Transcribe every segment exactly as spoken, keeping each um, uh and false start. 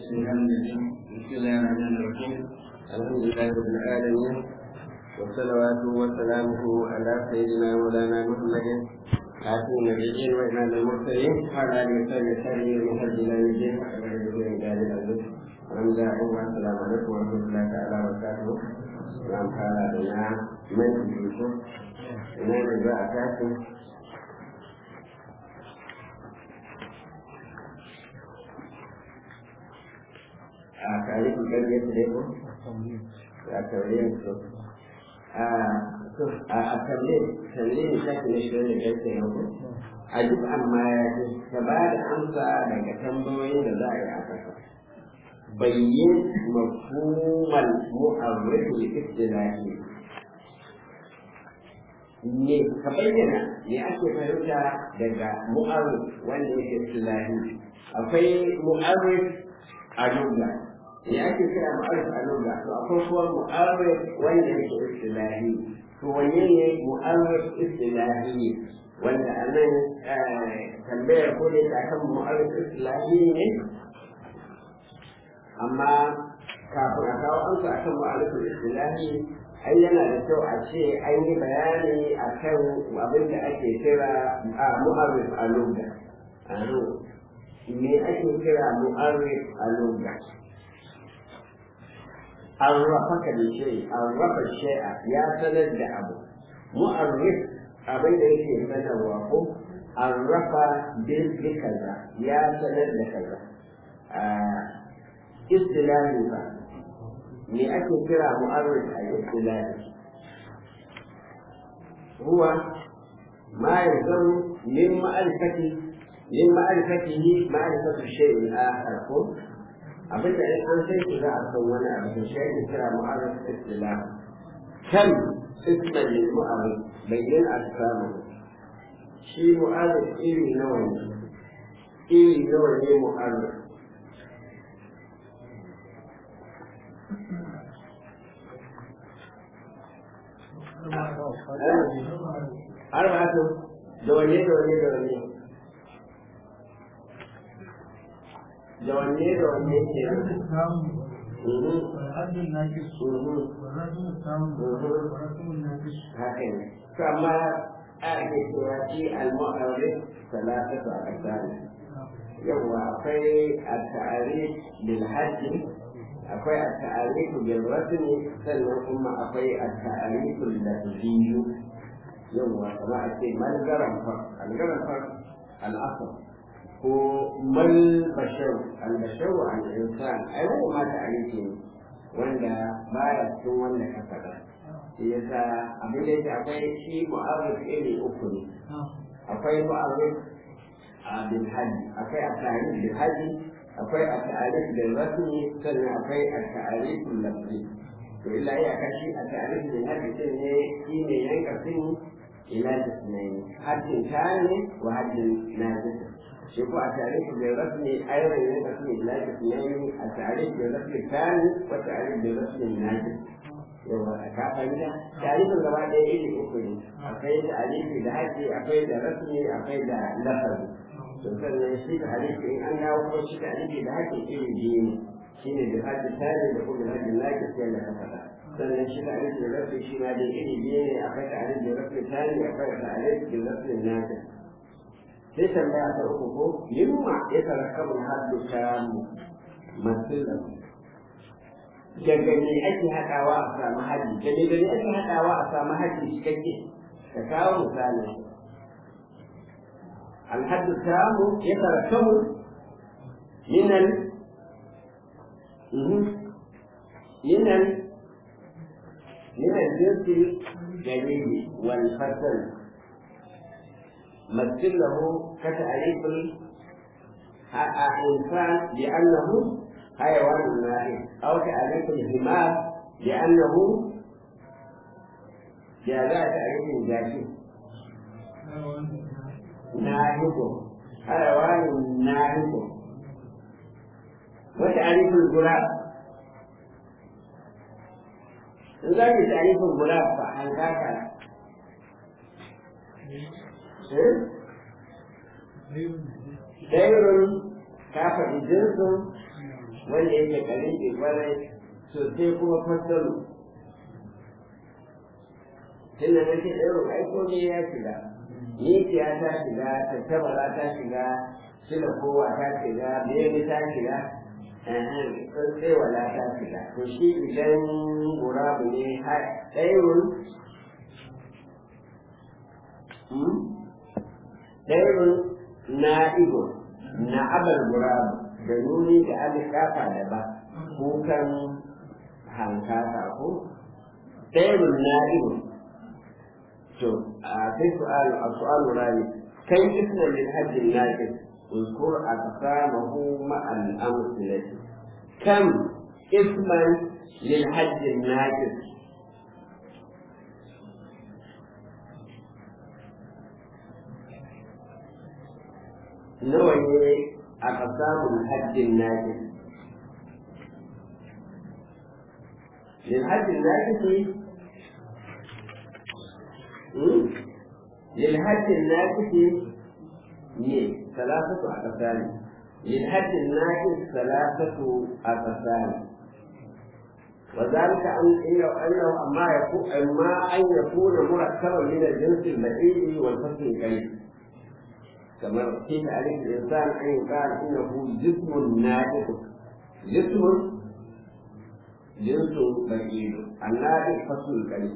بسم الله الرحمن الرحيم الحمد لله رب العالمين وصلواته وسلامه على سيدنا مولانا محمد خاتم النبيين وإمام المرسلين وعلى آله وصحبه الخير المهدي إلى الدين وعلى آله العزيز الحمد لله والسلام عليكم ورحمة الله تعالى وبركاته. سلام علينا من يجيكم إننا نجاء كاتب a tarihin ƙarfiyar su dai ko? a tauriyin su a tauriyin tauriyin shafi na shirin da ƙarfe yau ko? a duk amma ya ce ka ba da amsa daga tambayoyin da za a yi a ƙasa bayyin mafhumal mu'arrifu istilahi ne ka bayyana me ake fahimta daga mu'arrif wanda yake istilahi akwai mu'arrif a lugha ya ake kira mu'arrif a lugha to akwai kuma mu'arrif wanda yake istilahi to wanne ne mu'arrif istilahi wanda anan tambayar ko da ta kan mu'arrif istilahi ne amma kafin a kawo amsa akan mu'arrif istilahi ai yana da kyau a ce an yi bayani akan abin da ake kira mu'arrif a lugha me ake kira mu'arrif a lugha arrafaka da shi arrafa shay'a ya sanar da abu mu'arrif abin da yake sanarwa ko arrafa bil kaza ya sanar da kaza istilahi ba me ake kira mu'arrif a istilahi huwa ma yazamu min ma'rifati min ma'rifatihi ma'rifatu shay'in akhar ko abin da in an sai za a san wani abu da shi ake kira mu'arrif istilah kan isman lil mu'arrif bayyin asfamu shi mu'arrif iri nawa ne iri nawa ne mu'arrif arba'atu da wanne da wanne da wanne da wanne da wanne ke haka ne to amma a ke cewa shi al-mu'arrif salatatu aqsam yawa akwai at-ta'rif bil hadd akwai at-ta'rif bil rasm sannan kuma akwai at-ta'rif al-lafzi yawa kamar a ce malgaran fa algaran fa al-asl ko mal bashar al-bashar al-insan ai wannan ma ta'arifi ne wanda baya cikin wanda ka faɗa shi yasa abin da yake akwai shi mu'arrif iri uku ne akwai mu'arrif bil hadi akwai at-ta'rif bil hadi akwai at-ta'rif bil rasmi sannan akwai at-ta'rif al-lafzi to illa ya kashi at-ta'rif bil hadi din ne shi ne yanka sin ila jismain haddin tani wa haddin najis shi ko a tarihi da rasmi ayyukan ne da suke lafi tunani a tarihi da rasmi tani wa tarihi da rasmi naji yawa a kafin da tarihin gaba ɗaya iri uku ne akwai tarihi da haƙi akwai da rasmi akwai da lafazi to sannan shi da hadisi in an dawo ko shi tarihi da haƙi iri biyu ne shi ne da haƙi tani da kuma da haƙi naji sai da kafa sannan shi tarihi da rasmi shi ma dai iri biyu ne akwai tarihi da rasmi tani akwai tarihi da rasmi naji sai tambaya ta uku ko yimma ya tarakkabu haddu kamu masilan daga ne ake haɗawa a samu haji da ne da ne ake haɗawa a samu haji cikakke ka kawo misali alhaddu kamu ya tarakkabu minan minan minan jinsi dalili wal fasal مثل له كتعريف الإنسان بأنه حيوان نائم أو تعريف الحمار بأنه جاء تعريف ذاتي نائم حيوان نائم وتعريف الغراب ذلك تعريف الغراب فعن ذاك داير ka faɗi jinsin wanda yake ƙaribi ƙwarai sosai kuma fassaru tun da nake ɗauro aiko ne ya shiga mikiya ta shiga tattabara ta shiga sila kowa ta shiga bebe ta shiga tsewala ta shiga to shi idan gurabu ne ɗairun ɗairun na'ibu na abar gurabu da nuni da alikafa da ba kukan hankaka ko ɗairun na'ibu to a sai su'alu a su'alu rani kai isna min hajjin naqis uzkur aqsamahu ma'al amsilati kam isman lil hajjin naqis nawa ne aqsamul hajjin naqis lil hajjin naqis للحد الناقص ثلاثة أقسام للحد الناقص ثلاثة أقسام وذلك أن أنه أما يكون أما أن يكون مركبا من الجنس البعيد والفصل القريب كما قيل عليه الإنسان أن يقال إنه جسم ناقص جسم جنس بعيد الناقص فصل القريب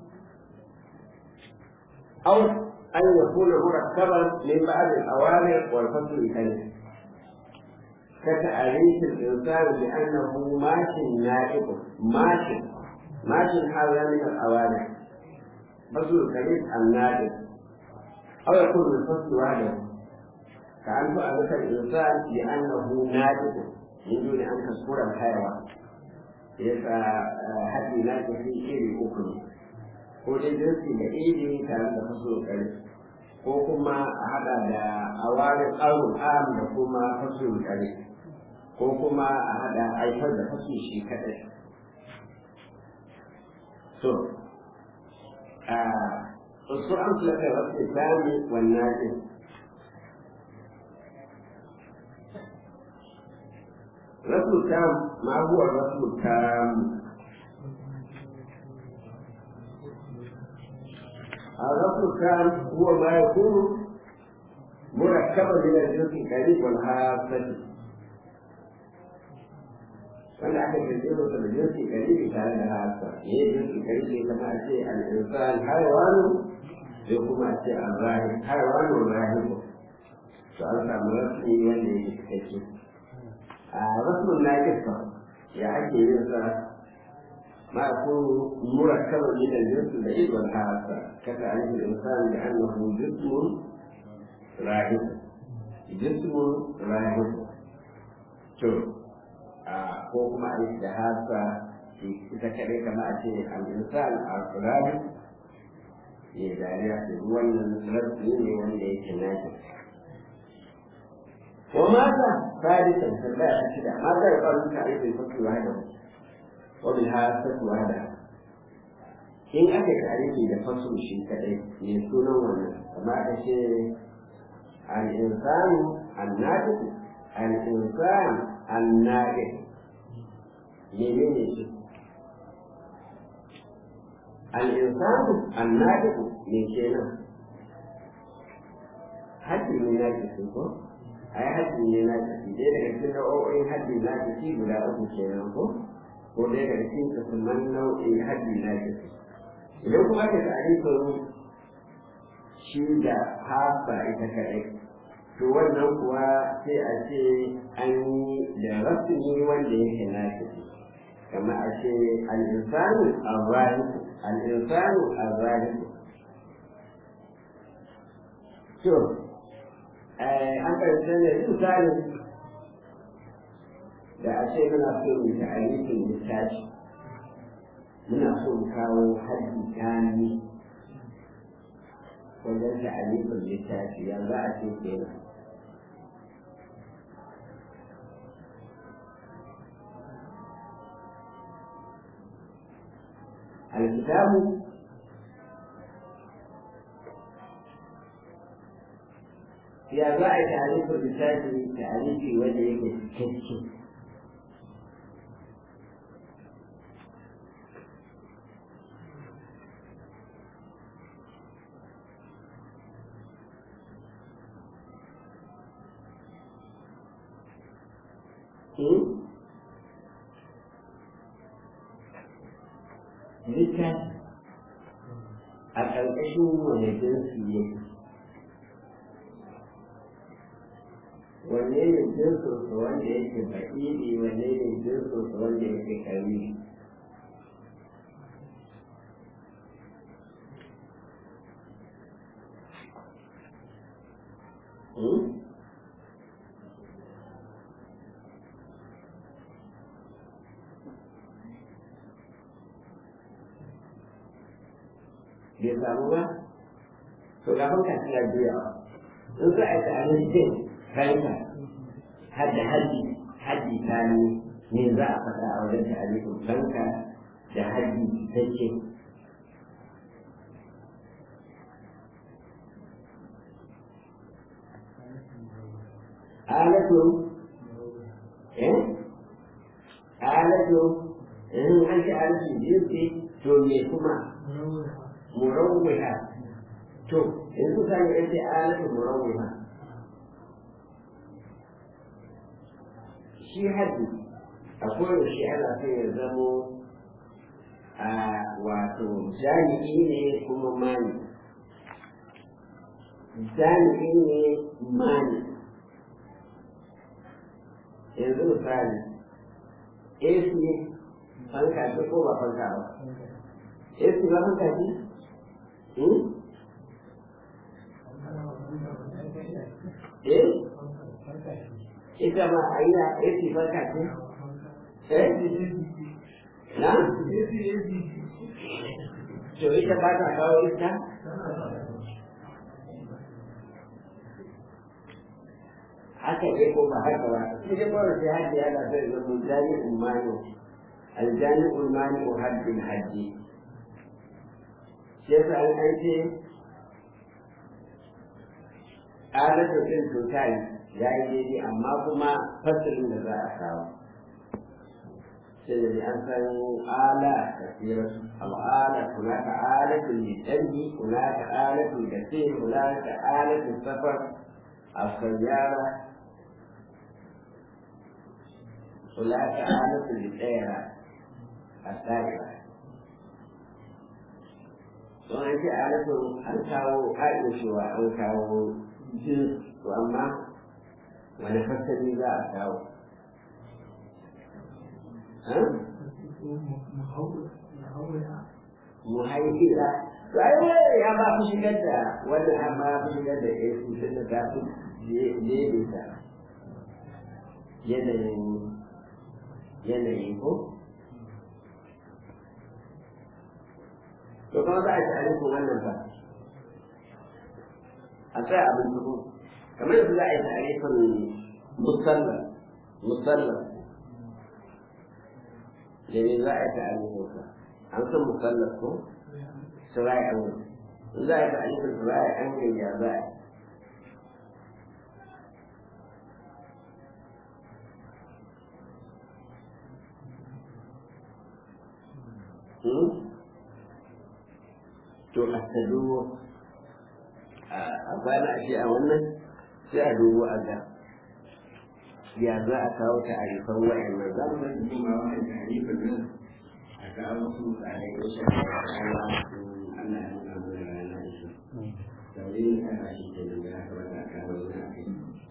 أو أن يكون مركبا من بعض الأوامر والفصل الثاني كتعريف الإنسان بأنه ماش نائب ماش ماش هذا من الأوامر فصل الكريم النائب أو يكون الفصل واحدا كأن تعرف الإنسان بأنه نائب من دون أن تذكر الحيوان يبقى حد نائب في شيء أخرى ko dai jinsi da iri tare da faso kare ko kuma a hada da awarin tsarin am da kuma faso kare ko kuma a hada haifar da faso shi kadai so a wasu an fulaka wasu islami wannan ne rasul tam ma huwa rasul tam الرفض الكام هو ما يكون مركبا من الجنس القريب والحافة وانا احنا بنقوله في الجنس القريب كان الحافة ايه الجنس القريب كما اشياء الانسان حيوان يقوم اشياء الراهب حيوان والراهب سؤال كان رسمي ولا يتكشف رسم الناقص يا حكي ينسى ما يكون مركبا من الجنس البعيد والحافة كتعريف الإنسان بأنه جسم راهب جسم راهب شوف ko kuma a yi da hasa ita kaɗai kama a ce al'insan al-rahib ya dariya da wannan rasu ne wanda yake naki wa mata sadisan tambaya ta shida mata ya faru ta aikin fasu wahada wa bil hasatu wahada in aka tarihi da fasu shi kadai ne sunan wannan amma aka ce al-insanu an-naqis al-insan an-naqis menene shi al-insanu an-naqis ne kenan haddi ne naqis ko ai haddi ne naqis dai daga cikin nau'o'in haddi naqis guda uku kenan ko ko dai daga cikin kasaman nau'in haddi naqis idan kuma ka ta'arifin shi da hafa ita kaɗai to wannan kuwa sai a ce an yi da rasmi wanda yake nafi kamar a ce al'insanu al-rahiku al'insanu al-rahiku to an karanta da misalin da a ce muna so mu ta'arifin littafi muna so mu kawo haddi kani wajen ta'arifin littafi ya za a ce kenan الكتاب يا باعي تعريف الرسالة تعريف وجهك الكتب littafi a ƙarƙashin wani jinsi yake wanne ne jinsinsa wanda yake baƙiɗi wanne ne jinsinsa wanda yake ƙarfi bai samu ba to ga hukar suna juyawa in za a yi tsarin jin ranka har da haddi haddi tani ne za a faɗa a wajen tarihin ranka da haddi take alatu eh alatu in an ce alatu jinsi to me kuma murawwiha to yanzu kan yi ce alatu murawwiha shi haddi akwai shi ana son ya zamo a wato jami'i ne kuma mani jami'i ne mani yanzu misali A C fanka ce ko ba fanka ba A C ba fanka ce eh ita ma a yi a esi farka ce eh na to ita ba ta kawo iska haka ne ko ba haka ba shi ne kawai sai hajji yana zai zama jami'in mani aljami'ul mani ko hajjin hajji shi yasa an aike adadin ɗin total ya yi daidai amma kuma fasalin da za a kawo sai da an san ala kasirar al'ala kuna ka alatun litanni kuna ka alatun gasir kuna ka alatun safar a sayyara kuna ka alatun litsayara a tsayara don an ce alatun an kawo ƙa'idoshewa an kawo jin to amma wani fasali za a kawo muhaifira to ai wani ya ba ku shigar da wannan har ma fi shigar da ya su tun da ta fi daidaita yanayin yanayi ko to kuma za a ci alifin wannan ba a tsaya abin duhu kamar yadda za a yi tarifin musalla musalla da ne za a yi tarifin sa an san musalla ko sirai an wani in za a yi tarifin sirai an wani ya za a yi to a taduwa a bana shi a wannan sai a dubo a ga ya za a kawo ta a rifan wa'annan za mu zai kuma wa'an ta rifan nan a kawo su tsare da shi a kawo su ana yana nuna rana da shi sauri ne ana shi ke nan ya kamata a kawo wani a kai